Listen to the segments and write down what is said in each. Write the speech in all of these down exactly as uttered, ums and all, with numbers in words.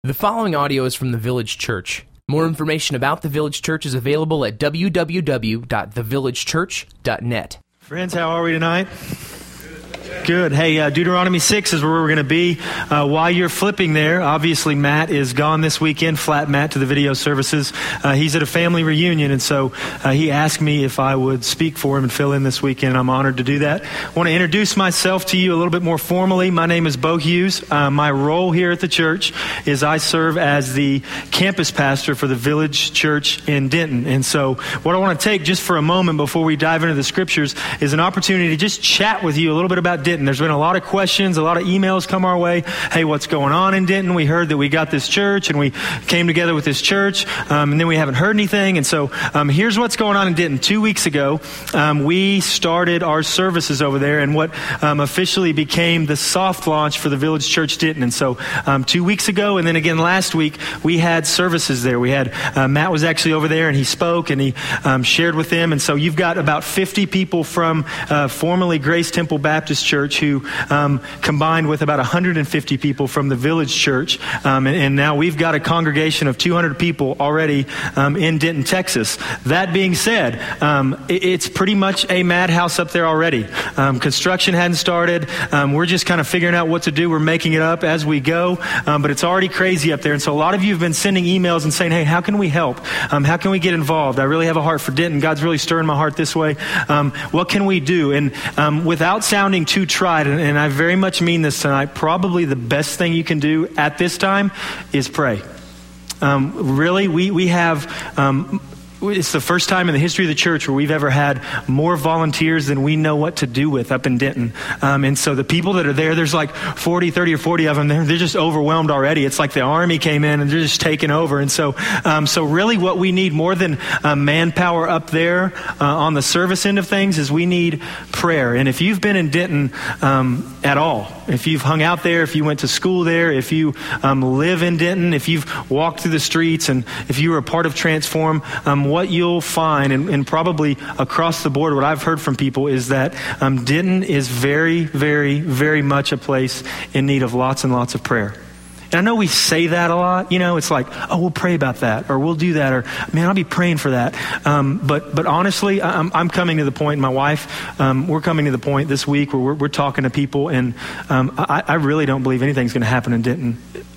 The following audio is from the Village Church. More information about the Village Church is available at w w w dot the village church dot net. Friends, how are we tonight? Good. Hey, uh, Deuteronomy six is where we're going to be. Uh, while you're flipping there, obviously Matt is gone this weekend, flat Matt to the video services. Uh, he's at a family reunion, and so uh, he asked me if I would speak for him and fill in this weekend. I'm honored to do that. I want to introduce myself to you a little bit more formally. My name is Bo Hughes. Uh, my role here at the church is I serve as the campus pastor for the Village Church in Denton. And so what I want to take just for a moment before we dive into the scriptures is an opportunity to just chat with you a little bit about Denton. Denton. There's been a lot of questions, a lot of emails come our way. Hey, what's going on in Denton? We heard that we got this church and we came together with this church, um, and then we haven't heard anything. And so um, here's what's going on in Denton. Two weeks ago, um, we started our services over there in what um, officially became the soft launch for the Village Church Denton. And so um, two weeks ago, and then again last week, we had services there. We had, uh, Matt was actually over there and he spoke and he um, shared with them. And so you've got about fifty people from uh, formerly Grace Temple Baptist Church who um, combined with about one hundred fifty people from the Village Church. Um, and, and now we've got a congregation of two hundred people already um, in Denton, Texas. That being said, um, it, it's pretty much a madhouse up there already. Um, construction hadn't started. Um, we're just kind of figuring out what to do. We're making it up as we go. Um, but it's already crazy up there. And so a lot of you have been sending emails and saying, hey, how can we help? Um, how can we get involved? I really have a heart for Denton. God's really stirring my heart this way. Um, what can we do? And um, without sounding too tried, and, and I very much mean this tonight, probably the best thing you can do at this time is pray. Um, really, we, we have... Um, It's the first time in the history of the church where we've ever had more volunteers than we know what to do with up in Denton. Um, and so the people that are there, there's like forty, thirty or forty of them. They're, they're just overwhelmed already. It's like the army came in and they're just taking over. And so um, so really what we need more than uh, manpower up there uh, on the service end of things is we need prayer. And if you've been in Denton um, at all, if you've hung out there, if you went to school there, if you um, live in Denton, if you've walked through the streets, and if you were a part of Transform, um, what you'll find, and, and probably across the board, what I've heard from people is that um, Denton is very, very, very much a place in need of lots and lots of prayer. And I know we say that a lot. You know, it's like, oh, we'll pray about that, or we'll do that, or man, I'll be praying for that. Um, but but honestly, I'm, I'm coming to the point, my wife, um, we're coming to the point this week where we're, we're talking to people, and um, I, I really don't believe anything's going to happen in Denton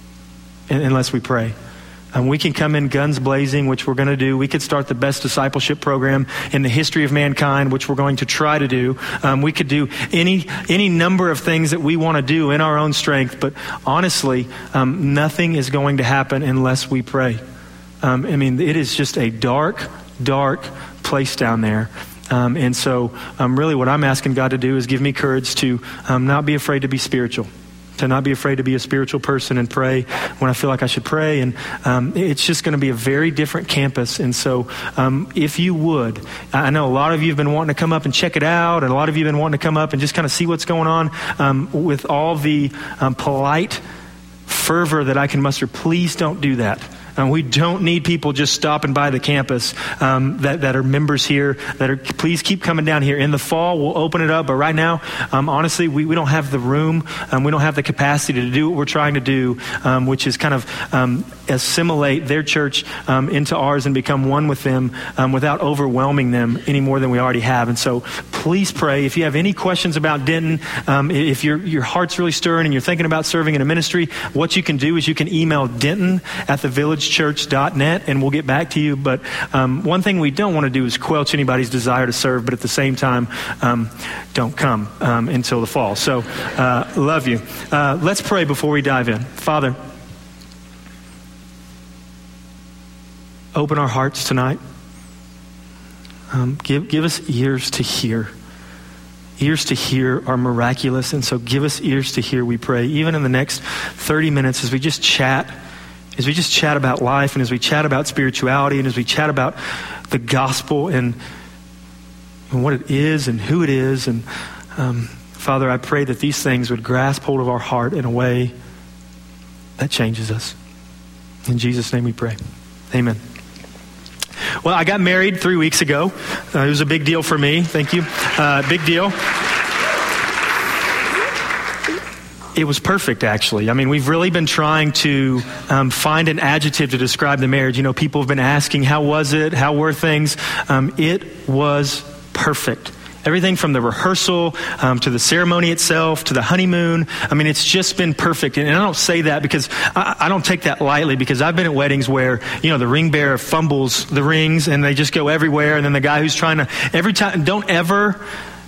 unless we pray. Um, we can come in guns blazing, which we're going to do. We could start the best discipleship program in the history of mankind, which we're going to try to do. Um, we could do any any number of things that we want to do in our own strength. But honestly, um, nothing is going to happen unless we pray. Um, I mean, it is just a dark, dark place down there. Um, and so um, really what I'm asking God to do is give me courage to um, not be afraid to be spiritual. To not be afraid to be a spiritual person and pray when I feel like I should pray. And um, it's just going to be a very different campus. And so um, if you would, I know a lot of you have been wanting to come up and check it out. And a lot of you have been wanting to come up and just kind of see what's going on. Um, with all the um, polite fervor that I can muster, please don't do that. Um, we don't need people just stopping by the campus um, that, that are members here, that are, please keep coming down here. In the fall, we'll open it up. But right now, um, honestly, we, we don't have the room. Um, we don't have the capacity to do what we're trying to do, um, which is kind of um, assimilate their church um, into ours and become one with them um, without overwhelming them any more than we already have. And so please pray. If you have any questions about Denton, um, if your your heart's really stirring and you're thinking about serving in a ministry, what you can do is you can email Denton at the village church dot net and we'll get back to you. But um, one thing we don't want to do is quench anybody's desire to serve, but at the same time, um, don't come um, until the fall. So uh, love you. Uh, let's pray before we dive in. Father, open our hearts tonight. Um, give, give us ears to hear. Ears to hear are miraculous, and so give us ears to hear, we pray. Even in the next thirty minutes as we just chat, as we just chat about life, and as we chat about spirituality, and as we chat about the gospel and, and what it is and who it is. And um, Father, I pray that these things would grasp hold of our heart in a way that changes us. In Jesus' name we pray. Amen. Well, I got married three weeks ago. Uh, it was a big deal for me. Thank you. Uh, big deal. it was perfect, actually. I mean, we've really been trying to um, find an adjective to describe the marriage. You know, people have been asking, how was it? How were things? Um, it was perfect. Everything from the rehearsal um, to the ceremony itself to the honeymoon. I mean, it's just been perfect. And I don't say that because I, I don't take that lightly, because I've been at weddings where, you know, the ring bearer fumbles the rings and they just go everywhere. And then the guy who's trying to, every time, don't ever,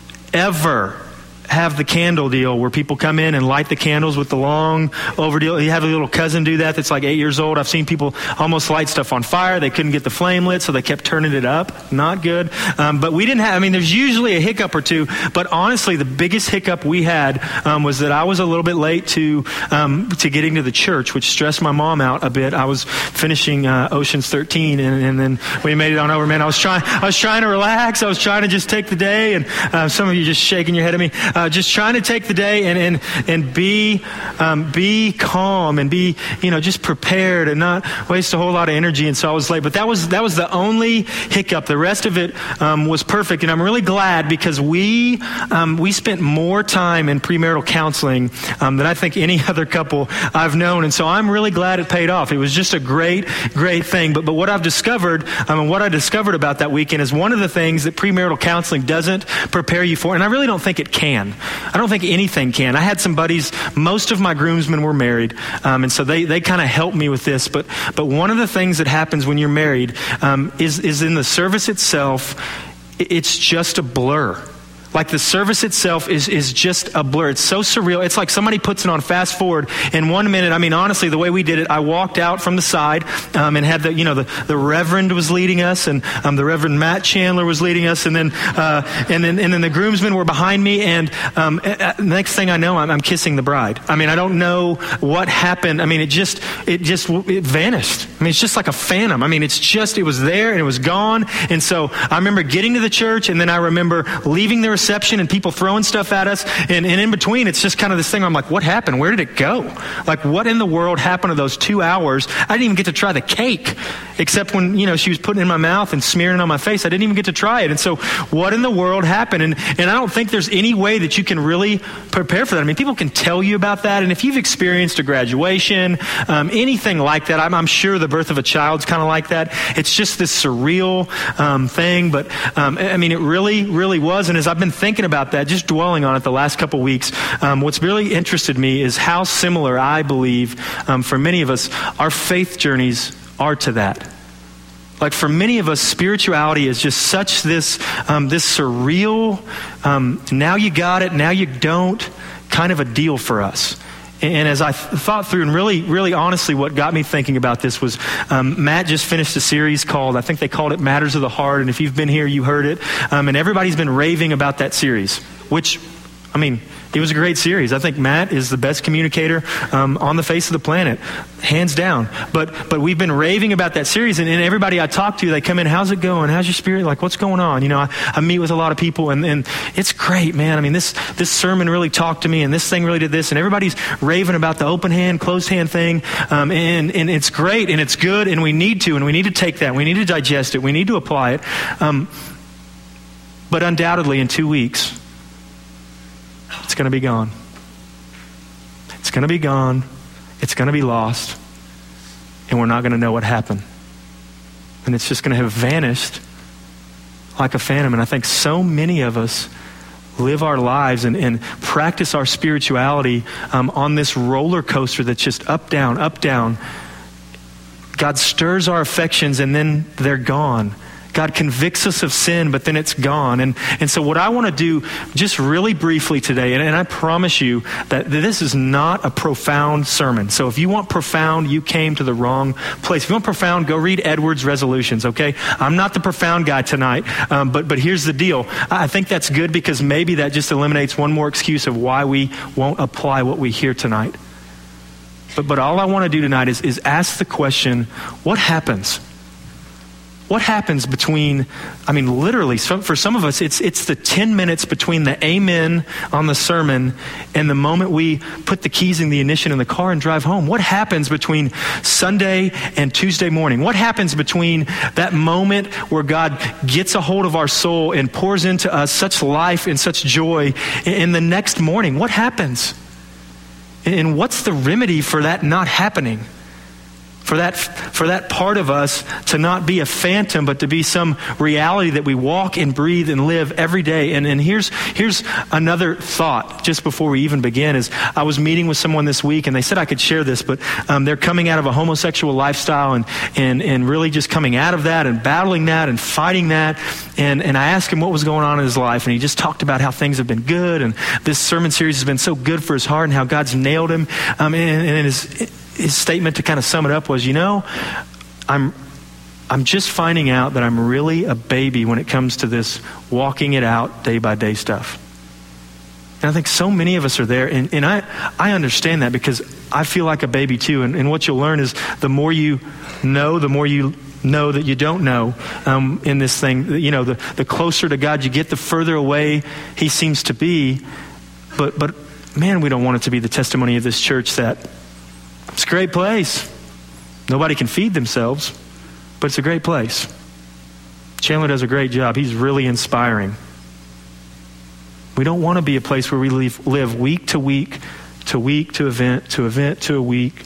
ever have the candle deal where people come in and light the candles with the long overdeal. You have a little cousin do that that's like eight years old. I've seen people almost light stuff on fire. They couldn't get the flame lit, so they kept turning it up. Not good. Um, but we didn't have, I mean, there's usually a hiccup or two, but honestly, the biggest hiccup we had um, was that I was a little bit late to um, to getting to the church, which stressed my mom out a bit. I was finishing uh, Ocean's thirteen, and, and then we made it on over. Man, I was trying, I was trying to relax. I was trying to just take the day, and uh, some of you just shaking your head at me. Uh, just trying to take the day and and and be um, be calm and be, you know, just prepared and not waste a whole lot of energy. And so I was late, but that was that was the only hiccup. The rest of it um, was perfect, and I'm really glad, because we um, we spent more time in premarital counseling um, than I think any other couple I've known, and so I'm really glad it paid off. It was just a great great thing. But but what I've discovered, um, and what I discovered about that weekend is one of the things that premarital counseling doesn't prepare you for, and I really don't think it can. I don't think anything can. I had some buddies, most of my groomsmen were married, um, and so they, they kind of helped me with this. But but one of the things that happens when you're married um, is, is in the service itself, it's just a blur. Like the service itself is is just a blur. It's so surreal. It's like somebody puts it on fast forward in one minute. I mean, honestly, the way we did it, I walked out from the side um, and had the, you know, the, the Reverend was leading us, and um, the Reverend Matt Chandler was leading us, and then uh, and then and then the groomsmen were behind me. And um, next thing I know, I'm, I'm kissing the bride. I mean, I don't know what happened. I mean, it just it just it vanished. I mean, it's just like a phantom. I mean, it's just it was there and it was gone. And so I remember getting to the church, and then I remember leaving the reception and people throwing stuff at us, and, and in between it's just kind of this thing. I'm like, what happened? Where did it go? Like, what in the world happened to those two hours? I didn't even get to try the cake, except when, you know, she was putting it in my mouth and smearing it on my face. I didn't even get to try it. And so what in the world happened? And and I don't think there's any way that you can really prepare for that. I mean, people can tell you about that, and if you've experienced a graduation, um, anything like that, I'm, I'm sure the birth of a child's kind of like that. It's just this surreal um, thing, but um, I mean, it really, really was. And as I've been thinking about that, just dwelling on it the last couple weeks, um, what's really interested me is how similar, I believe, um, for many of us, our faith journeys are to that. Like for many of us, spirituality is just such this um, this surreal, um, now you got it, now you don't, kind of a deal for us. And as I th- thought through, and really, really honestly, what got me thinking about this was um, Matt just finished a series called, I think they called it Matters of the Heart. And if you've been here, you heard it. Um, and everybody's been raving about that series, which, I mean, it was a great series. I think Matt is the best communicator um, on the face of the planet, hands down. But but we've been raving about that series, and, and everybody I talk to, they come in, how's it going? How's your spirit? Like, what's going on? You know, I, I meet with a lot of people, and, and it's great, man. I mean, this this sermon really talked to me, and this thing really did this, and everybody's raving about the open hand, closed hand thing, um, and, and it's great, and it's good, and we need to, and we need to take that. We need to digest it. We need to apply it. Um, but undoubtedly, in two weeks, it's going to be gone. It's going to be gone. It's going to be lost. And we're not going to know what happened. And it's just going to have vanished like a phantom. And I think so many of us live our lives and, and practice our spirituality um, on this roller coaster that's just up, down, up, down. God stirs our affections and then they're gone. God convicts us of sin, but then it's gone. And and so what I want to do just really briefly today, and, and I promise you that this is not a profound sermon. So if you want profound, you came to the wrong place. If you want profound, go read Edwards' Resolutions, okay? I'm not the profound guy tonight, um, but, but here's the deal. I think that's good because maybe that just eliminates one more excuse of why we won't apply what we hear tonight. But, but all I want to do tonight is, is ask the question, what happens? What happens between, I mean, literally, so for some of us, it's it's the ten minutes between the amen on the sermon and the moment we put the keys in the ignition in the car and drive home. What happens between Sunday and Tuesday morning? What happens between that moment where God gets a hold of our soul and pours into us such life and such joy, and the next morning? What happens? And what's the remedy for that not happening? For that, for that part of us to not be a phantom, but to be some reality that we walk and breathe and live every day. And, and here's, here's another thought just before we even begin is I was meeting with someone this week and they said I could share this, but um, they're coming out of a homosexual lifestyle and, and, and really just coming out of that and battling that and fighting that. And, and I asked him what was going on in his life, and he just talked about how things have been good, and this sermon series has been so good for his heart and how God's nailed him. Um, and, and his, his statement to kind of sum it up was, you know, I'm I'm just finding out that I'm really a baby when it comes to this walking it out day by day stuff. And I think so many of us are there, and, and I, I understand that because I feel like a baby too. And, and what you'll learn is the more you know, the more you know that you don't know um, in this thing. You know, the, the closer to God you get, the further away he seems to be. But, but man, we don't want it to be the testimony of this church that it's a great place. Nobody can feed themselves, but it's a great place. Chandler does a great job. He's really inspiring. We don't want to be a place where we live, live week to week, to week to event, to event to a week.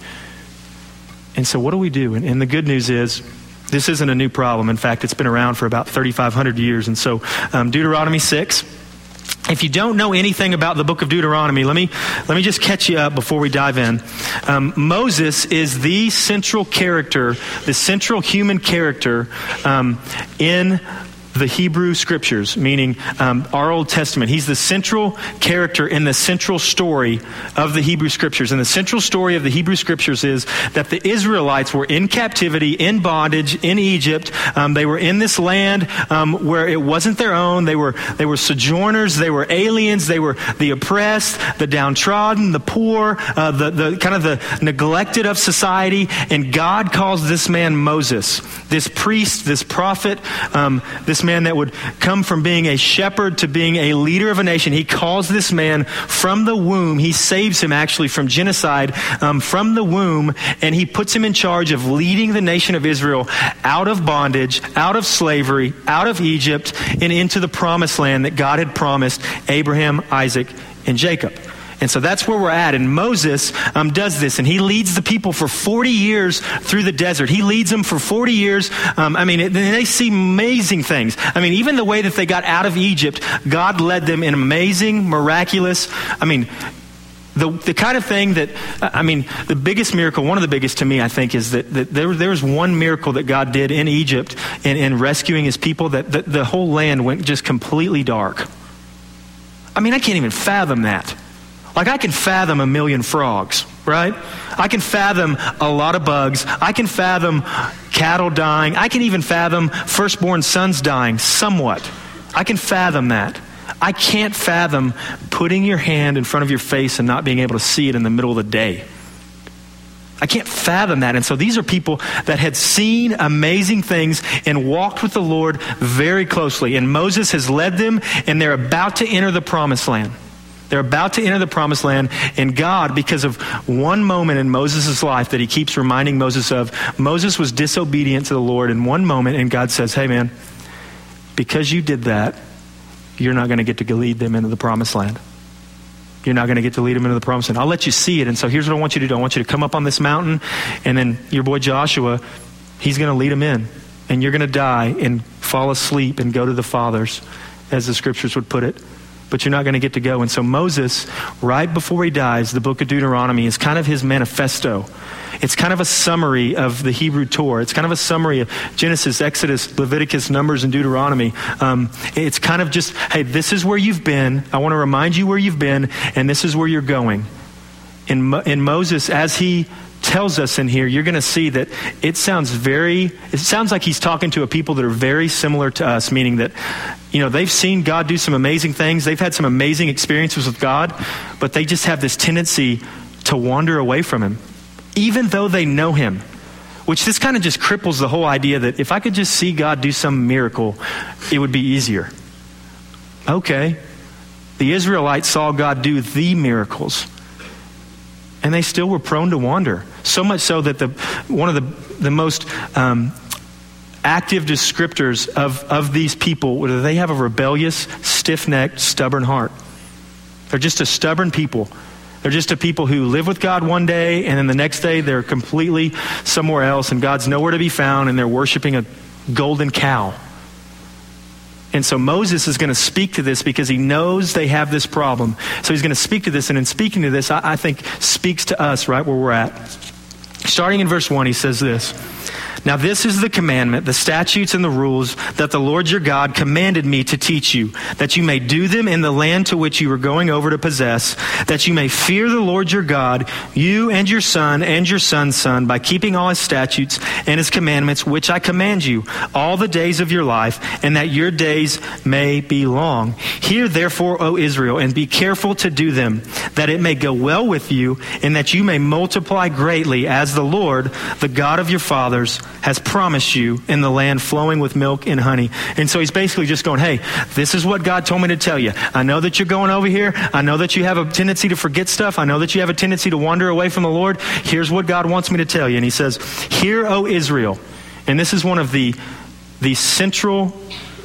And so what do we do? And, and the good news is, this isn't a new problem. In fact, it's been around for about thirty-five hundred years. And so um, Deuteronomy six. If you don't know anything about the book of Deuteronomy, let me let me just catch you up before we dive in. Um, Moses is the central character, the central human character um, in the Hebrew Scriptures, meaning um, our Old Testament. He's the central character in the central story of the Hebrew Scriptures. And the central story of the Hebrew Scriptures is that the Israelites were in captivity, in bondage, in Egypt. Um, they were in this land um, where it wasn't their own. They were they were sojourners. They were aliens. They were the oppressed, the downtrodden, the poor, uh, the the kind of the neglected of society. And God calls this man Moses, this priest, this prophet, um, this man that would come from being a shepherd to being a leader of a nation. He calls this man from the womb. He saves him actually from genocide um, from the womb, and he puts him in charge of leading the nation of Israel out of bondage, out of slavery, out of Egypt, and into the promised land that God had promised Abraham, Isaac, and Jacob. And so that's where we're at. And Moses um, does this, and he leads the people for forty years through the desert. He leads them for forty years. Um, I mean, it, they see amazing things. I mean, even the way that they got out of Egypt, God led them in amazing, miraculous, I mean, the the kind of thing that, I mean, the biggest miracle, one of the biggest to me, I think, is that, that there, there was one miracle that God did in Egypt in, in rescuing his people, that the, the whole land went just completely dark. I mean, I can't even fathom that. Like, I can fathom a million frogs, right? I can fathom a lot of bugs. I can fathom cattle dying. I can even fathom firstborn sons dying somewhat. I can fathom that. I can't fathom putting your hand in front of your face and not being able to see it in the middle of the day. I can't fathom that. And so these are people that had seen amazing things and walked with the Lord very closely. And Moses has led them, and they're about to enter the promised land. They're about to enter the promised land, and God, because of one moment in Moses' life that he keeps reminding Moses of, Moses was disobedient to the Lord in one moment, and God says, hey man, because you did that, you're not going to get to lead them into the promised land. You're not going to get to lead them into the promised land. I'll let you see it, and so here's what I want you to do. I want you to come up on this mountain, and then your boy Joshua, he's going to lead them in, and you're going to die and fall asleep and go to the fathers, as the scriptures would put it. But you're not going to get to go. And so Moses, right before he dies, the book of Deuteronomy is kind of his manifesto. It's kind of a summary of the Hebrew Torah. It's kind of a summary of Genesis, Exodus, Leviticus, Numbers, and Deuteronomy. Um, it's kind of just, hey, this is where you've been. I want to remind you where you've been, and this is where you're going. In, Mo- in Moses, as he tells us in here, you're going to see that it sounds very, it sounds like he's talking to a people that are very similar to us, meaning that, you know, they've seen God do some amazing things. They've had some amazing experiences with God, but they just have this tendency to wander away from him, even though they know him, which this kind of just cripples the whole idea that if I could just see God do some miracle, it would be easier. Okay. The Israelites saw God do the miracles, and they still were prone to wander. So much so that the one of the, the most um, active descriptors of, of these people, whether they have a rebellious, stiff-necked, stubborn heart. They're just a stubborn people. They're just a people who live with God one day, and then the next day they're completely somewhere else, and God's nowhere to be found, and they're worshiping a golden cow. And so Moses is going to speak to this because he knows they have this problem. So he's going to speak to this, and in speaking to this, I, I think speaks to us right where we're at. Starting in verse one, he says this. Now this is the commandment, the statutes and the rules that the Lord your God commanded me to teach you, that you may do them in the land to which you are going over to possess, that you may fear the Lord your God, you and your son and your son's son, by keeping all his statutes and his commandments, which I command you, all the days of your life, and that your days may be long. Hear therefore, O Israel, and be careful to do them, that it may go well with you, and that you may multiply greatly, as the Lord, the God of your fathers, has promised you in the land flowing with milk and honey. And so he's basically just going, hey, this is what God told me to tell you. I know that you're going over here. I know that you have a tendency to forget stuff. I know that you have a tendency to wander away from the Lord. Here's what God wants me to tell you. And he says, hear, O Israel. And this is one of the, the central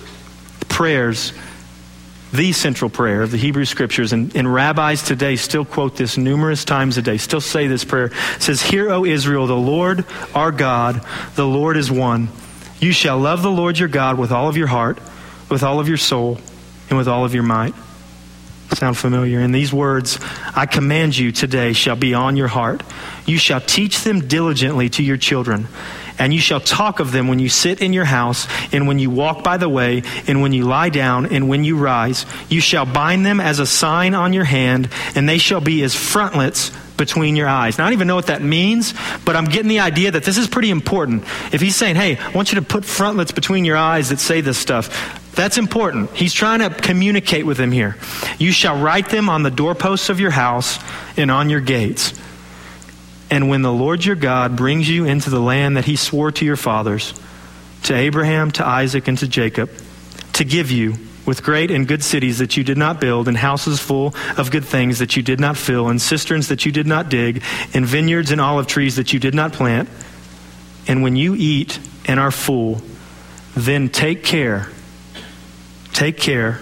prayers, the central prayer of the Hebrew Scriptures, and, and rabbis today still quote this numerous times a day, still say this prayer. It says, hear, O Israel, the Lord our God, the Lord is one. You shall love the Lord your God with all of your heart, with all of your soul, and with all of your might. Sound familiar? And these words I command you today shall be on your heart. You shall teach them diligently to your children. And you shall talk of them when you sit in your house, and when you walk by the way, and when you lie down, and when you rise. You shall bind them as a sign on your hand, and they shall be as frontlets between your eyes. Now, I don't even know what that means, but I'm getting the idea that this is pretty important. If he's saying, hey, I want you to put frontlets between your eyes that say this stuff, that's important. He's trying to communicate with them here. You shall write them on the doorposts of your house and on your gates. And when the Lord your God brings you into the land that he swore to your fathers, to Abraham, to Isaac, and to Jacob, to give you with great and good cities that you did not build, and houses full of good things that you did not fill, and cisterns that you did not dig, and vineyards and olive trees that you did not plant, and when you eat and are full, then take care, take care,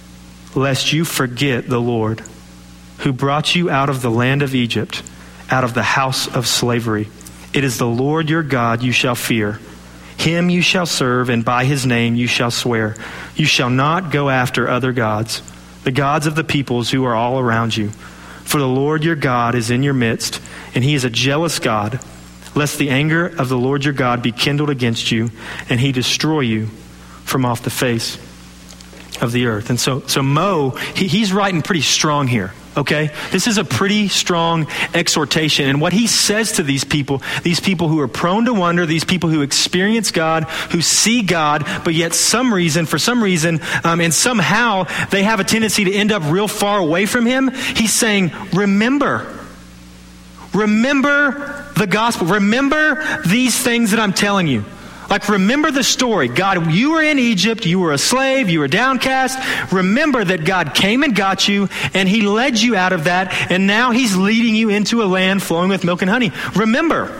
lest you forget the Lord, who brought you out of the land of Egypt, out of the house of slavery. It is the Lord your God you shall fear. Him you shall serve, and by his name you shall swear. You shall not go after other gods, the gods of the peoples who are all around you. For the Lord your God is in your midst, and he is a jealous God, lest the anger of the Lord your God be kindled against you, and he destroy you from off the face of the earth. And so, so Mo, he, he's writing pretty strong here. Okay, this is a pretty strong exhortation. And what he says to these people, these people who are prone to wonder, these people who experience God, who see God, but yet some reason, for some reason, um, and somehow they have a tendency to end up real far away from him. He's saying, remember, remember the gospel. Remember these things that I'm telling you. Like, remember the story. God, you were in Egypt. You were a slave. You were downcast. Remember that God came and got you, and he led you out of that, and now he's leading you into a land flowing with milk and honey. Remember.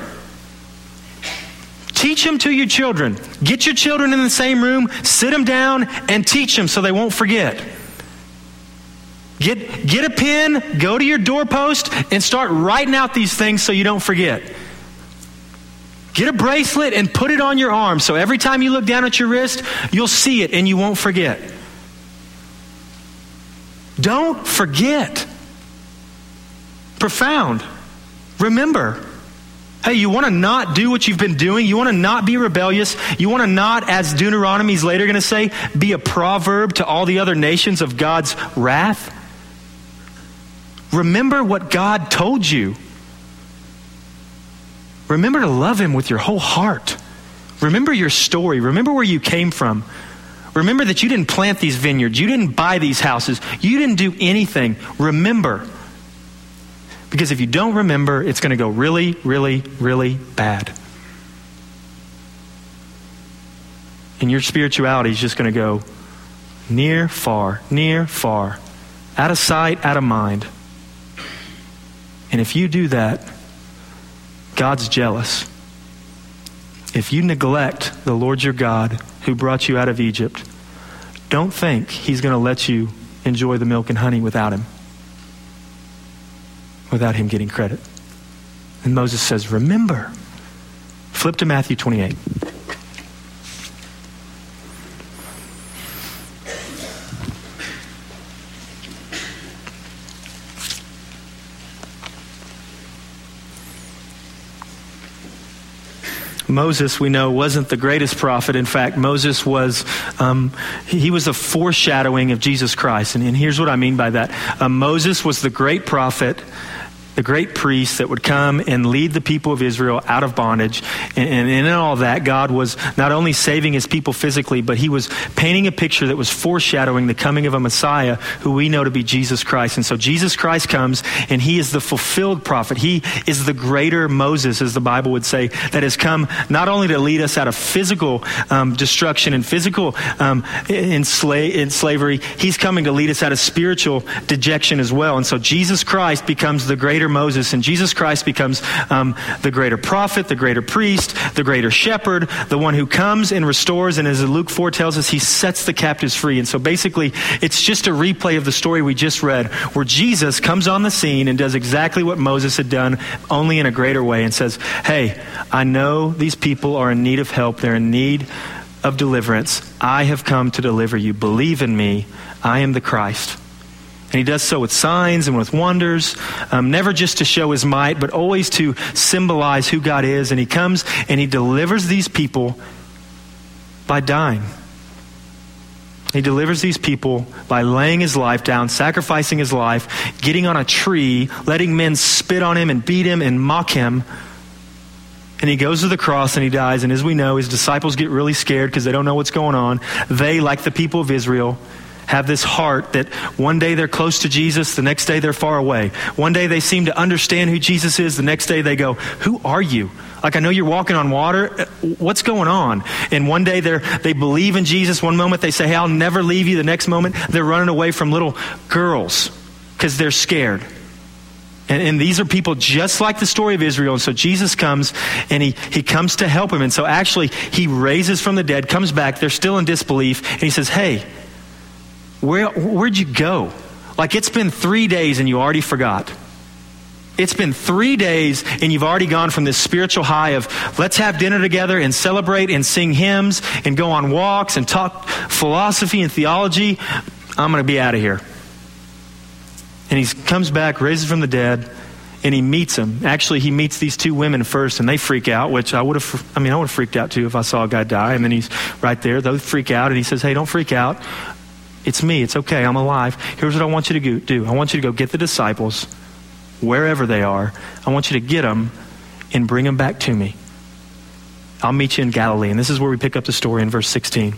Teach them to your children. Get your children in the same room, sit them down, and teach them so they won't forget. Get, get a pen, go to your doorpost, and start writing out these things so you don't forget. Get a bracelet and put it on your arm so every time you look down at your wrist, you'll see it and you won't forget. Don't forget. Profound. Remember. Hey, you want to not do what you've been doing? You want to not be rebellious? You want to not, as Deuteronomy's later going to say, be a proverb to all the other nations of God's wrath? Remember what God told you. Remember to love him with your whole heart. Remember your story. Remember where you came from. Remember that you didn't plant these vineyards. You didn't buy these houses. You didn't do anything. Remember. Because if you don't remember, it's going to go really, really, really bad. And your spirituality is just going to go near, far, near, far. Out of sight, out of mind. And if you do that, God's jealous. If you neglect the Lord your God who brought you out of Egypt, don't think he's going to let you enjoy the milk and honey without him. without him getting credit. And Moses says, remember. Flip to Matthew twenty-eight. Moses, we know, wasn't the greatest prophet. In fact, Moses was, um, he was a foreshadowing of Jesus Christ. And, and here's what I mean by that. Uh, Moses was the great prophet, the great priest that would come and lead the people of Israel out of bondage. And, and in all that, God was not only saving his people physically, but he was painting a picture that was foreshadowing the coming of a Messiah who we know to be Jesus Christ. And so Jesus Christ comes, and he is the fulfilled prophet. He is the greater Moses, as the Bible would say, that has come not only to lead us out of physical um, destruction and physical um, ensla- in slavery, he's coming to lead us out of spiritual dejection as well. And so Jesus Christ becomes the greater Moses, and Jesus Christ becomes um, the greater prophet, the greater priest, the greater shepherd, the one who comes and restores, and as Luke four tells us, he sets the captives free. And so basically, it's just a replay of the story we just read, where Jesus comes on the scene and does exactly what Moses had done, only in a greater way, and says, hey, I know these people are in need of help. They're in need of deliverance. I have come to deliver you. Believe in me. I am the Christ. And he does so with signs and with wonders, um, never just to show his might, but always to symbolize who God is. And he comes and he delivers these people by dying. He delivers these people by laying his life down, sacrificing his life, getting on a tree, letting men spit on him and beat him and mock him. And he goes to the cross and he dies. And as we know, his disciples get really scared because they don't know what's going on. They, like the people of Israel, have this heart that one day they're close to Jesus, the next day they're far away. One day they seem to understand who Jesus is, the next day they go, who are you? Like, I know you're walking on water. What's going on? And one day they they believe in Jesus. One moment they say, hey, I'll never leave you. The next moment they're running away from little girls because they're scared. And, and these are people just like the story of Israel. And so Jesus comes and he, he comes to help him. And so actually he raises from the dead, comes back. They're still in disbelief. And he says, hey, Where, where'd you go? Like, it's been three days and you already forgot. It's been three days and you've already gone from this spiritual high of let's have dinner together and celebrate and sing hymns and go on walks and talk philosophy and theology. I'm going to be out of here. And he comes back, raises from the dead, and he meets them. Actually, he meets these two women first, and they freak out, which I would have, I mean, I would have freaked out too if I saw a guy die. And then he's right there. They freak out, and he says, hey, don't freak out. It's me. It's okay. I'm alive. Here's what I want you to do. I want you to go get the disciples, wherever they are. I want you to get them and bring them back to me. I'll meet you in Galilee. And this is where we pick up the story in verse sixteen.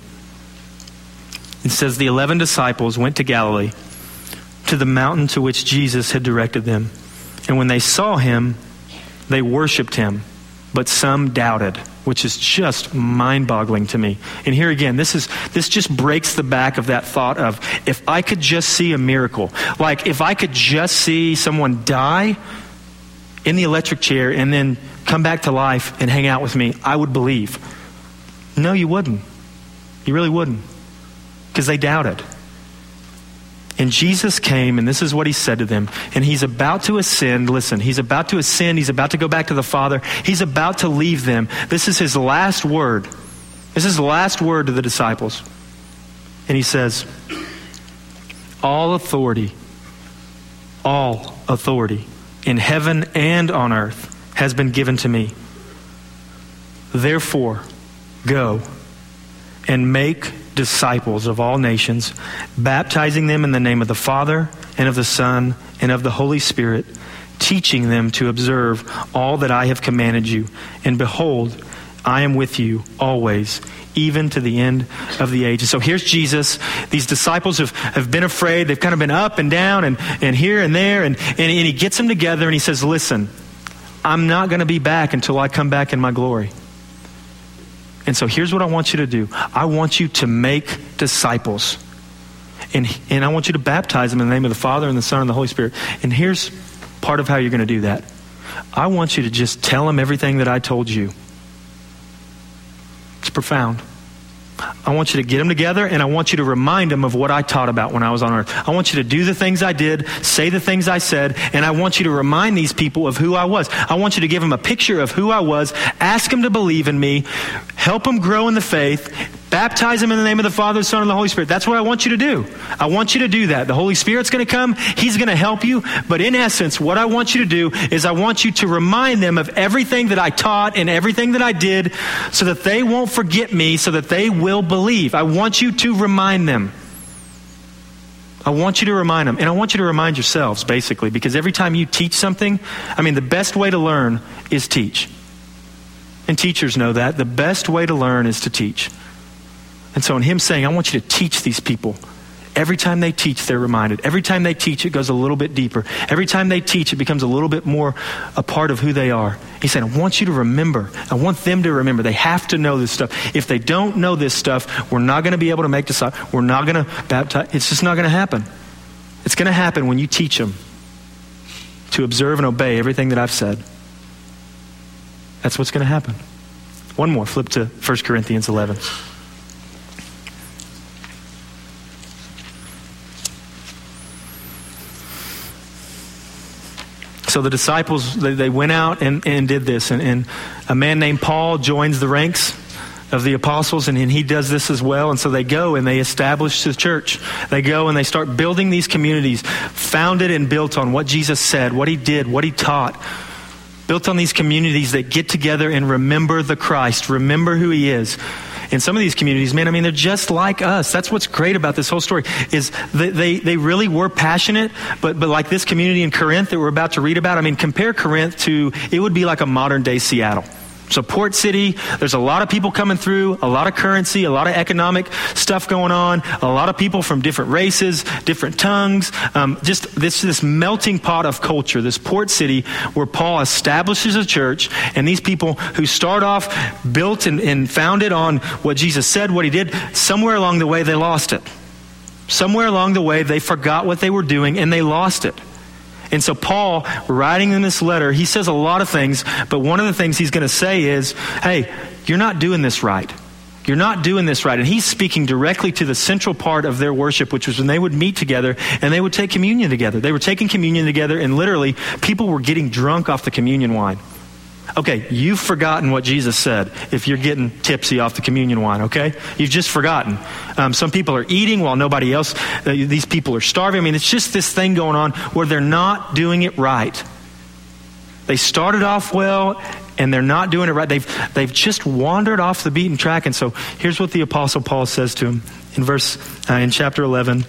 It says, the eleven disciples went to Galilee, to the mountain to which Jesus had directed them. And when they saw him, they worshiped him, but some doubted, which is just mind-boggling to me. And here again, this is this just breaks the back of that thought of, if I could just see a miracle, like if I could just see someone die in the electric chair and then come back to life and hang out with me, I would believe. No, you wouldn't. You really wouldn't. Because they doubted. And Jesus came, and this is what he said to them. And he's about to ascend. Listen, he's about to ascend. He's about to go back to the Father. He's about to leave them. This is his last word. This is the last word to the disciples. And he says, all authority, all authority in heaven and on earth has been given to me. Therefore, go and make disciples of all nations, baptizing them in the name of the Father and of the Son and of the Holy Spirit, teaching them to observe all that I have commanded you. And behold, I am with you always, even to the end of the age. And so here's Jesus. These disciples have, have been afraid. They've kind of been up and down and, and here and there. And, and, and he gets them together and he says, listen, I'm not going to be back until I come back in my glory. And so here's what I want you to do. I want you to make disciples. And, and I want you to baptize them in the name of the Father and the Son and the Holy Spirit. And here's part of how you're going to do that. I want you to just tell them everything that I told you. It's profound. I want you to get them together, and I want you to remind them of what I taught about when I was on earth. I want you to do the things I did, say the things I said, and I want you to remind these people of who I was. I want you to give them a picture of who I was, ask them to believe in me, help them grow in the faith, baptize them in the name of the Father, the Son, and the Holy Spirit. That's what I want you to do. I want you to do that. The Holy Spirit's going to come. He's going to help you. But in essence, what I want you to do is I want you to remind them of everything that I taught and everything that I did so that they won't forget me, so that they will believe. I want you to remind them. I want you to remind them. And I want you to remind yourselves, basically, because every time you teach something, I mean, the best way to learn is teach. And teachers know that. The best way to learn is to teach. And so in him saying, I want you to teach these people. Every time they teach, they're reminded. Every time they teach, it goes a little bit deeper. Every time they teach, it becomes a little bit more a part of who they are. He said, I want you to remember. I want them to remember. They have to know this stuff. If they don't know this stuff, we're not going to be able to make disciples. We're not going to baptize. It's just not going to happen. It's going to happen when you teach them to observe and obey everything that I've said. That's what's going to happen. One more. Flip to First Corinthians eleven. So the disciples, they, they went out and, and did this. And, and a man named Paul joins the ranks of the apostles, and, and he does this as well. And so they go and they establish the church. They go and they start building these communities, founded and built on what Jesus said, what he did, what he taught. Built on these communities that get together and remember the Christ, remember who he is. In some of these communities, man, I mean, they're just like us. That's what's great about this whole story, is they, they, they really were passionate, but, but like this community in Corinth that we're about to read about, I mean, compare Corinth to, it would be like a modern day Seattle. So port city, there's a lot of people coming through, a lot of currency, a lot of economic stuff going on, a lot of people from different races, different tongues, um, just this, this melting pot of culture, this port city where Paul establishes a church, and these people who start off built and, and founded on what Jesus said, what he did, somewhere along the way they lost it. Somewhere along the way they forgot what they were doing and they lost it. And so Paul, writing in this letter, he says a lot of things, but one of the things he's going to say is, hey, you're not doing this right. You're not doing this right. And he's speaking directly to the central part of their worship, which was when they would meet together and they would take communion together. They were taking communion together, and literally people were getting drunk off the communion wine. Okay, you've forgotten what Jesus said if you're getting tipsy off the communion wine, okay? You've just forgotten. Um, some people are eating while nobody else, uh, these people are starving. I mean, it's just this thing going on where they're not doing it right. They started off well, and they're not doing it right. They've, they've just wandered off the beaten track. And so here's what the Apostle Paul says to him in verse, uh, in chapter eleven.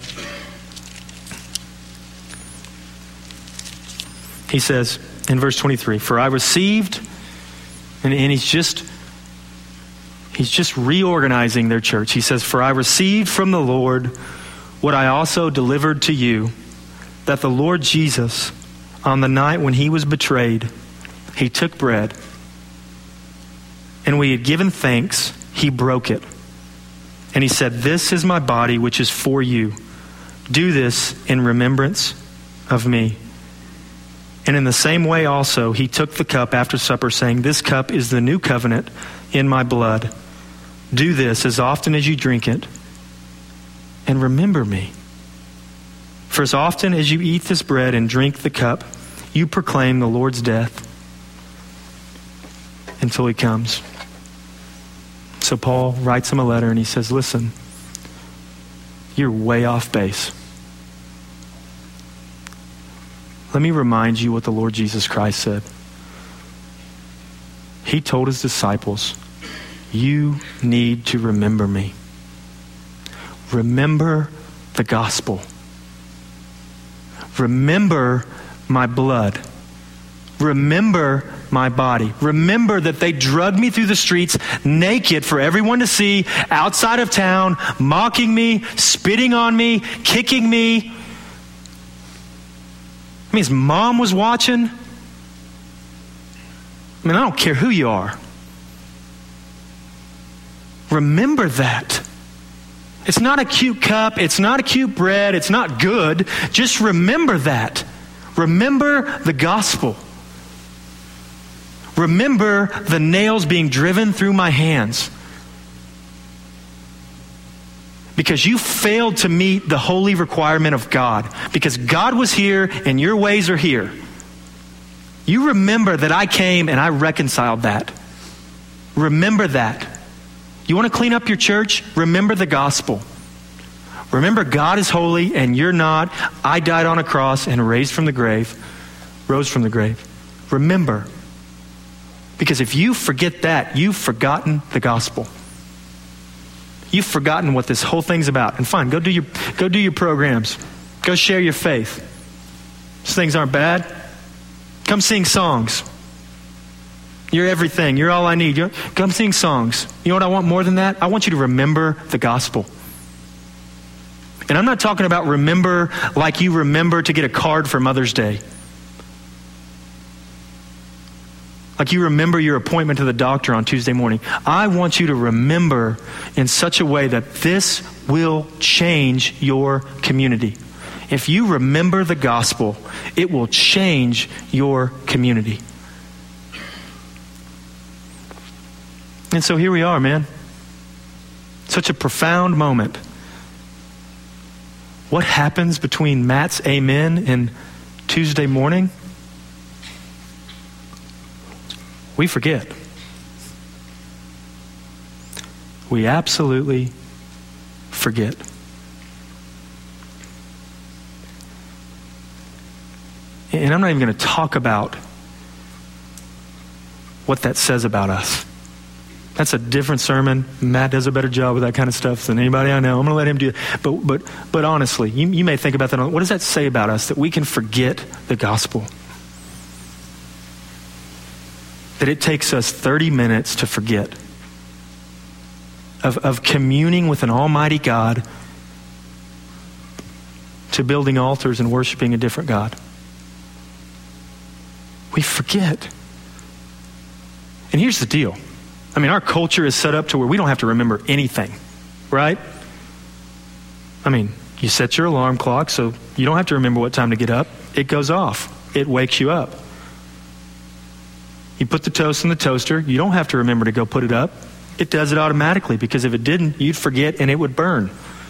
He says, in verse twenty-three, for I received, and, and he's just, he's just reorganizing their church. He says, for I received from the Lord what I also delivered to you, that the Lord Jesus, on the night when he was betrayed, he took bread, and when he had given thanks, he broke it. And he said, this is my body, which is for you. Do this in remembrance of me. And in the same way also, he took the cup after supper, saying, this cup is the new covenant in my blood. Do this as often as you drink it, and remember me. For as often as you eat this bread and drink the cup, you proclaim the Lord's death until he comes. So Paul writes him a letter, and he says, listen, you're way off base. Let me remind you what the Lord Jesus Christ said. He told his disciples, you need to remember me. Remember the gospel. Remember my blood. Remember my body. Remember that they dragged me through the streets naked for everyone to see, outside of town, mocking me, spitting on me, kicking me. I mean, his mom was watching. I mean, I don't care who you are. Remember that. It's not a cute cup. It's not a cute bread. It's not good. Just remember that. Remember the gospel. Remember, remember the nails being driven through my hands. because you failed to meet the holy requirement of God, because God was here and your ways are here. You remember that I came and I reconciled that. Remember that. You want to clean up your church? Remember the gospel. Remember God is holy and you're not. I died on a cross and raised from the grave, rose from the grave. Remember. Because if you forget that, you've forgotten the gospel. You've forgotten what this whole thing's about. And fine, go do your go do your programs. Go share your faith. These things aren't bad. Come sing songs. You're everything. You're all I need. You're, come sing songs. You know what I want more than that? I want you to remember the gospel. And I'm not talking about remember like you remember to get a card for Mother's Day. Like you remember your appointment to the doctor on Tuesday morning. I want you to remember in such a way that this will change your community. If you remember the gospel, it will change your community. And so here we are, man. Such a profound moment. What happens between Matt's amen and Tuesday morning? We forget. We absolutely forget. And I'm not even going to talk about what that says about us. That's a different sermon. Matt does a better job with that kind of stuff than anybody I know. I'm going to let him do it. But but but honestly, you, you may think about that. What does that say about us, that we can forget the gospel? That it takes us thirty minutes to forget of, of communing with an almighty God to building altars and worshiping a different God. We forget. And here's the deal. I mean, our culture is set up to where we don't have to remember anything, right? I mean, you set your alarm clock so you don't have to remember what time to get up. It goes off. It wakes you up. You put the toast in the toaster. You don't have to remember to go put it up. It does it automatically, because if it didn't, you'd forget and it would burn.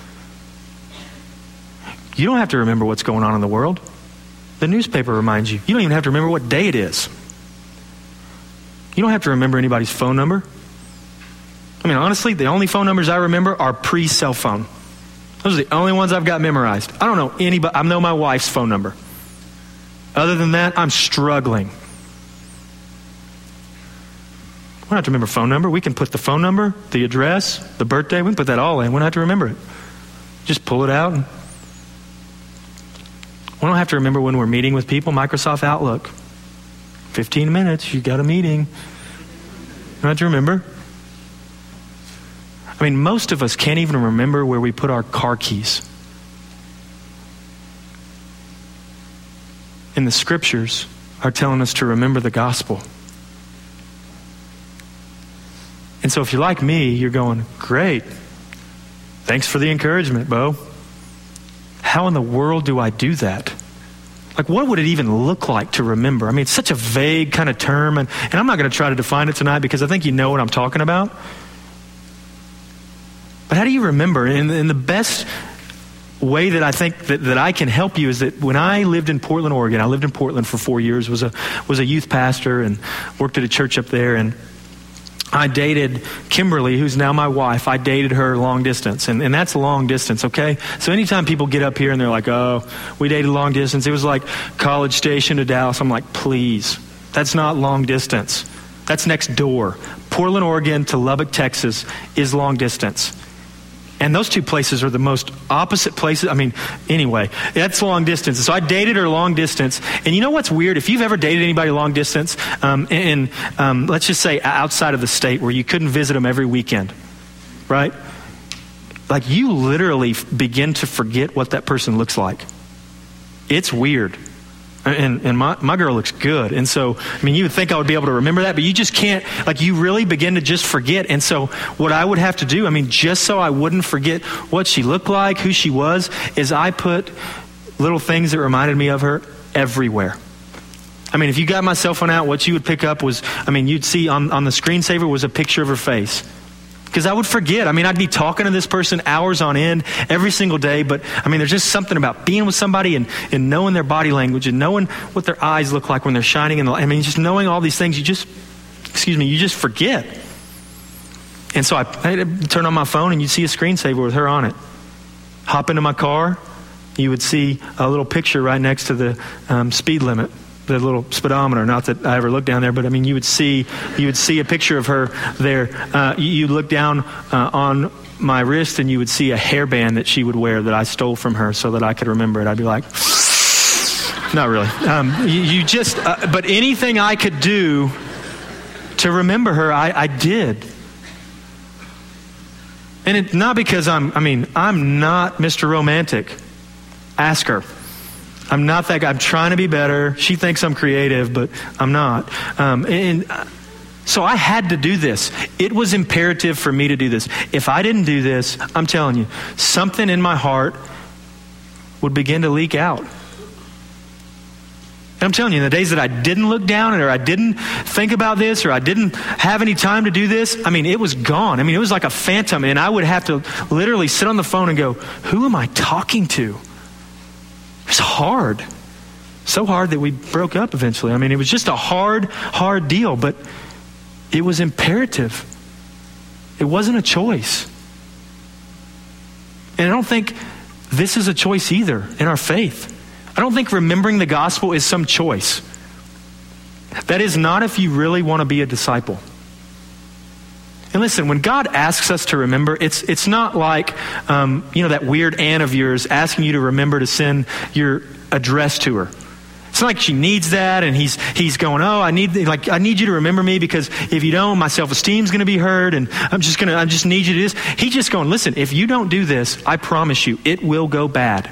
You don't have to remember what's going on in the world. The newspaper reminds you. You don't even have to remember what day it is. You don't have to remember anybody's phone number. I mean, honestly, the only phone numbers I remember are pre-cell phone. Those are the only ones I've got memorized. I don't know anybody. I know my wife's phone number. Other than that, I'm struggling. We don't have to remember phone number. We can put the phone number, the address, the birthday. We can put that all in. We don't have to remember it. Just pull it out. And we don't have to remember when we're meeting with people. Microsoft Outlook. fifteen minutes, you got a meeting. You don't have to remember. I mean, most of us can't even remember where we put our car keys. And the scriptures are telling us to remember the gospel. And so if you're like me, you're going, great. Thanks for the encouragement, Bo. How in the world do I do that? Like, what would it even look like to remember? I mean, it's such a vague kind of term, and, and I'm not going to try to define it tonight because I think you know what I'm talking about. But how do you remember? And, and the best way that I think that, that I can help you is that when I lived in Portland, Oregon, I lived in Portland for four years, was a was a youth pastor and worked at a church up there, and I dated Kimberly, who's now my wife. I dated her long distance, and, and that's long distance, okay? So anytime people get up here and they're like, oh, we dated long distance. It was like College Station to Dallas. I'm like, please, that's not long distance. That's next door. Portland, Oregon to Lubbock, Texas is long distance. And those two places are the most opposite places. I mean, anyway, that's long distance. So I dated her long distance. And you know what's weird? If you've ever dated anybody long distance, um, and um, let's just say outside of the state where you couldn't visit them every weekend, right? Like you literally begin to forget what that person looks like. It's weird. And, and my, my girl looks good. And so, I mean, you would think I would be able to remember that, but you just can't, like you really begin to just forget. And so what I would have to do, I mean, just so I wouldn't forget what she looked like, who she was, is I put little things that reminded me of her everywhere. I mean, if you got my cell phone out, what you would pick up was, I mean, you'd see on, on the screensaver was a picture of her face. Because I would forget. I mean, I'd be talking to this person hours on end every single day, but I mean, there's just something about being with somebody and, and knowing their body language and knowing what their eyes look like when they're shining in the light. I mean, just knowing all these things, you just, excuse me, you just forget. And so I, I'd turn on my phone and you'd see a screensaver with her on it. Hop into my car, you would see a little picture right next to the um, speed limit. The little speedometer, not that I ever looked down there, but I mean, you would see, you would see a picture of her there. Uh, you, you look down uh, on my wrist and you would see a hairband that she would wear that I stole from her so that I could remember it. I'd be like, not really. Um, you, you just, uh, but anything I could do to remember her, I, I did. And it's not because I'm, I mean, I'm not Mister Romantic. Ask her. I'm not that guy. I'm trying to be better. She thinks I'm creative, but I'm not. Um, and so I had to do this. It was imperative for me to do this. If I didn't do this, I'm telling you, something in my heart would begin to leak out. And I'm telling you, in the days that I didn't look down or I didn't think about this or I didn't have any time to do this, I mean, it was gone. I mean, it was like a phantom, and I would have to literally sit on the phone and go, who am I talking to? It was hard. So hard that we broke up eventually. I mean, it was just a hard, hard deal, but it was imperative. It wasn't a choice. And I don't think this is a choice either in our faith. I don't think remembering the gospel is some choice. That is not if you really want to be a disciple. And listen, when God asks us to remember, it's it's not like, um, you know, that weird aunt of yours asking you to remember to send your address to her. It's not like she needs that, and he's he's going, oh, I need like I need you to remember me, because if you don't, my self-esteem's going to be hurt, and I'm just gonna I just need you to do this. He's just going, listen, if you don't do this, I promise you, it will go bad.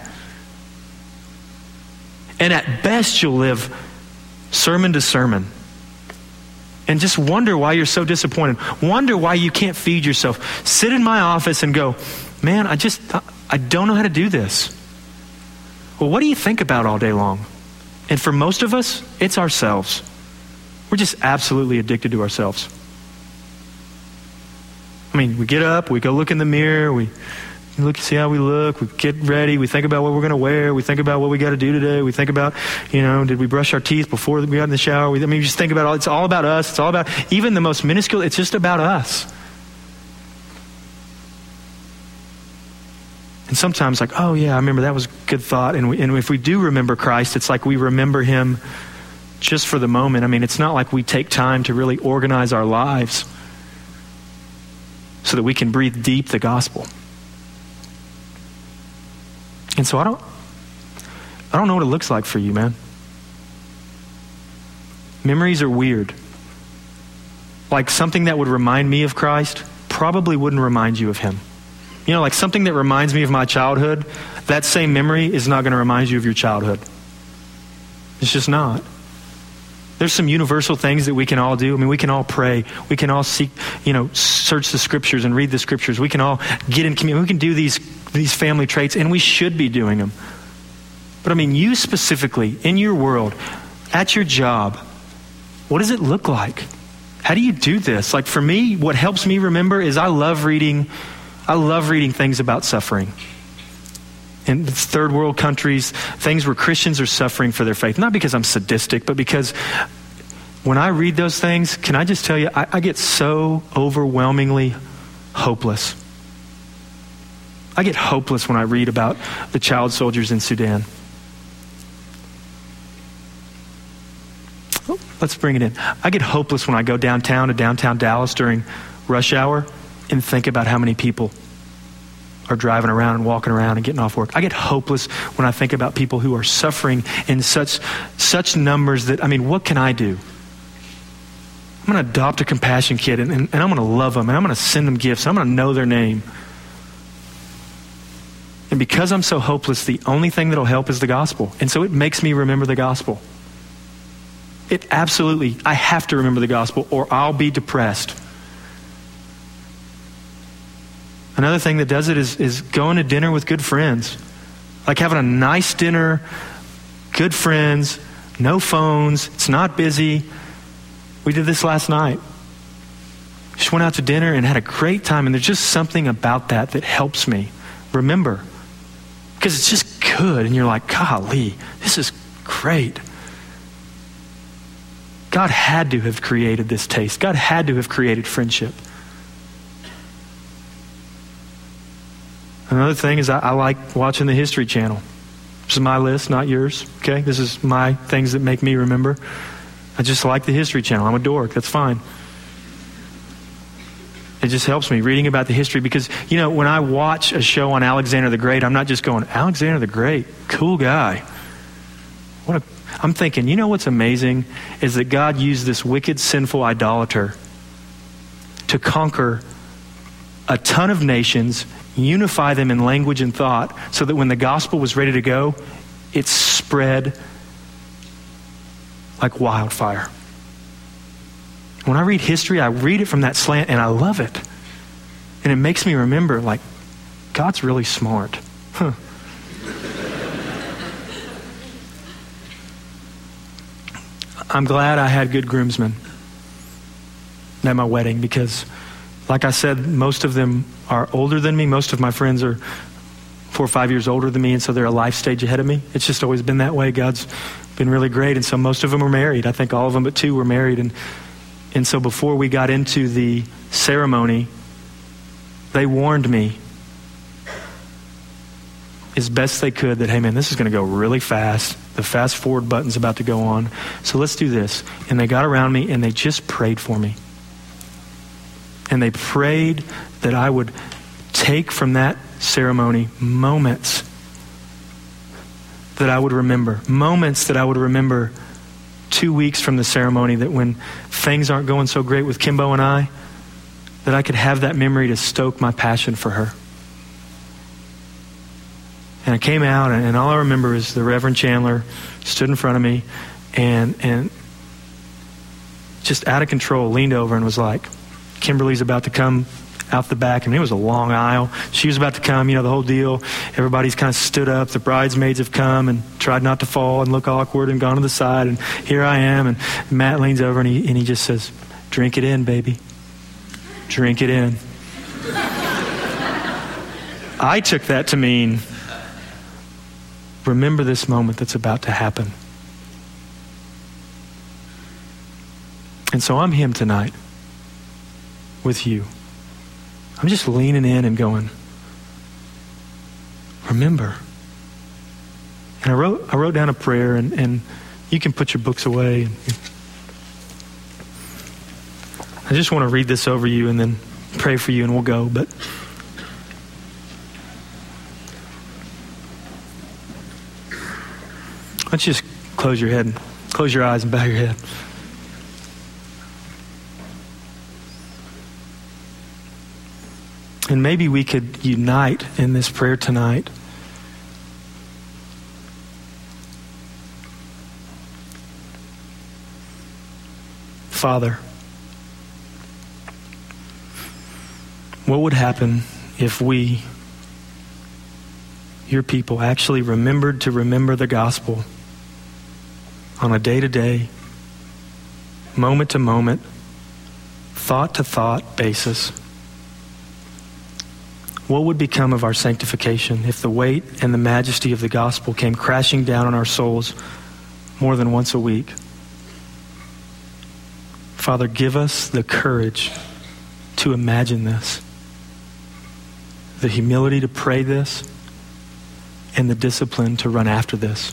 And at best, you'll live sermon to sermon. And just wonder why you're so disappointed. Wonder why you can't feed yourself. Sit in my office and go, man, I just, I don't know how to do this. Well, what do you think about all day long? And for most of us, it's ourselves. We're just absolutely addicted to ourselves. I mean, we get up, we go look in the mirror, we look, see how we look, we get ready, we think about what we're going to wear, we think about what we got to do today, we think about, you know, did we brush our teeth before we got in the shower? We, I mean, just think about all, it's all about us. It's all about, even the most minuscule, it's just about us. And sometimes like, oh yeah, I remember that was a good thought. And, we, and if we do remember Christ, it's like we remember him just for the moment. I mean, it's not like we take time to really organize our lives so that we can breathe deep the gospel. And so I don't, I don't know what it looks like for you, man. Memories are weird. Like something that would remind me of Christ probably wouldn't remind you of him. You know, like something that reminds me of my childhood, that same memory is not going to remind you of your childhood. It's just not. There's some universal things that we can all do. I mean, we can all pray. We can all seek, you know, search the scriptures and read the scriptures. We can all get in community. We can do these these family traits, and we should be doing them. But I mean, you specifically, in your world, at your job, what does it look like? How do you do this? Like for me, what helps me remember is I love reading, I love reading things about suffering. In third world countries, things where Christians are suffering for their faith. Not because I'm sadistic, but because when I read those things, can I just tell you, I, I get so overwhelmingly hopeless. I get hopeless when I read about the child soldiers in Sudan. Oh, let's bring it in. I get hopeless when I go downtown to downtown Dallas during rush hour and think about how many people are driving around and walking around and getting off work. I get hopeless when I think about people who are suffering in such such numbers that, I mean, what can I do? I'm going to adopt a compassion kid and, and, and I'm going to love them and I'm going to send them gifts. I'm going to know their name. And because I'm so hopeless, the only thing that'll help is the gospel. And so it makes me remember the gospel. It absolutely, I have to remember the gospel or I'll be depressed. Another thing that does it is, is going to dinner with good friends. Like having a nice dinner, good friends, no phones, it's not busy. We did this last night. just went out to dinner and had a great time. And there's just something about that that helps me remember. Because it's just good. And you're like, golly, this is great. God had to have created this taste. God had to have created friendship. Another thing is I, I like watching the History Channel. This is my list, not yours. Okay, this is my things that make me remember. I just like the History Channel. I'm a dork. That's fine. It just helps me reading about the history because, you know, when I watch a show on Alexander the Great, I'm not just going, Alexander the Great, cool guy. What a, I'm thinking, you know what's amazing is that God used this wicked, sinful idolater to conquer a ton of nations, unify them in language and thought so that when the gospel was ready to go, it spread like wildfire. When I read history, I read it from that slant and I love it. And it makes me remember, like, God's really smart. Huh. I'm glad I had good groomsmen at my wedding because, like I said, most of them are older than me. Most of my friends are four or five years older than me, and so they're a life stage ahead of me. It's just always been that way. God's been really great, and so most of them are married. I think all of them but two were married, and And so before we got into the ceremony, they warned me as best they could that, hey man, this is going to go really fast. The fast forward button's about to go on. So let's do this. And they got around me and they just prayed for me. And they prayed that I would take from that ceremony moments that I would remember. Moments that I would remember two weeks from the ceremony, that when things aren't going so great with Kimbo and I, that I could have that memory to stoke my passion for her. And I came out, and, and all I remember is the Reverend Chandler stood in front of me and and just out of control leaned over and was like, Kimberly's about to come out the back. I mean, it was a long aisle. She was about to come, you know, the whole deal. Everybody's kind of stood up. The bridesmaids have come and tried not to fall and look awkward and gone to the side. And here I am. And Matt leans over and he, and he just says, drink it in, baby. Drink it in. I took that to mean, remember this moment that's about to happen. And so I'm him tonight with you. I'm just leaning in and going, remember. And I wrote I wrote down a prayer, and, and you can put your books away. I just want to read this over you and then pray for you and we'll go. But let's just close your head, close your eyes and bow your head. And maybe we could unite in this prayer tonight. Father, what would happen if we, your people, actually remembered to remember the gospel on a day-to-day, moment-to-moment, thought-to-thought basis? What would become of our sanctification if the weight and the majesty of the gospel came crashing down on our souls more than once a week? Father, give us the courage to imagine this, the humility to pray this, and the discipline to run after this.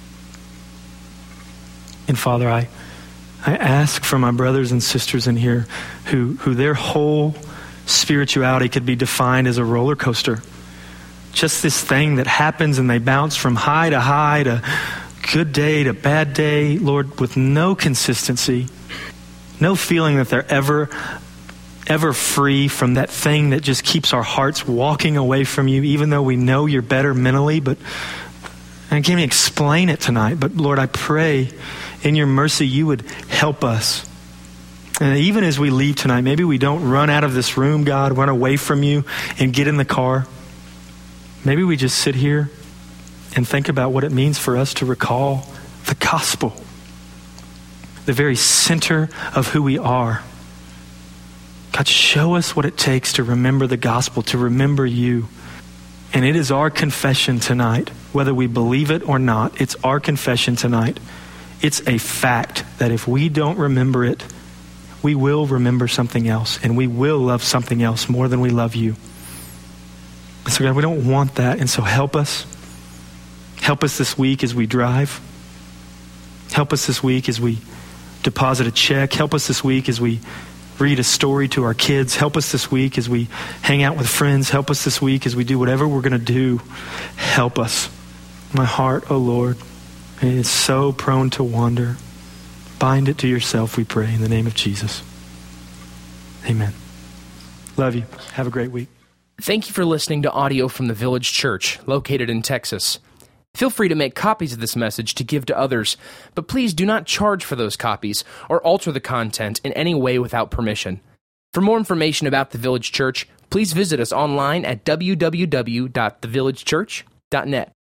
And Father, I, I ask for my brothers and sisters in here who, who their whole spirituality could be defined as a roller coaster. Just this thing that happens and they bounce from high to high to good day to bad day, Lord, with no consistency, no feeling that they're ever, ever free from that thing that just keeps our hearts walking away from you, even though we know you're better mentally. But I can't even explain it tonight. But Lord, I pray in your mercy you would help us. And even as we leave tonight, maybe we don't run out of this room, God, run away from you and get in the car. Maybe we just sit here and think about what it means for us to recall the gospel, the very center of who we are. God, show us what it takes to remember the gospel, to remember you. And it is our confession tonight, whether we believe it or not, it's our confession tonight. It's a fact that if we don't remember it, we will remember something else, and we will love something else more than we love you. So God, we don't want that, and so help us. Help us this week as we drive. Help us this week as we deposit a check. Help us this week as we read a story to our kids. Help us this week as we hang out with friends. Help us this week as we do whatever we're going to do. Help us. My heart, oh Lord, is so prone to wander. Bind it to yourself, we pray, in the name of Jesus. Amen. Love you. Have a great week. Thank you for listening to audio from the Village Church, located in Texas. Feel free to make copies of this message to give to others, but please do not charge for those copies or alter the content in any way without permission. For more information about the Village Church, please visit us online at w w w dot the village church dot net.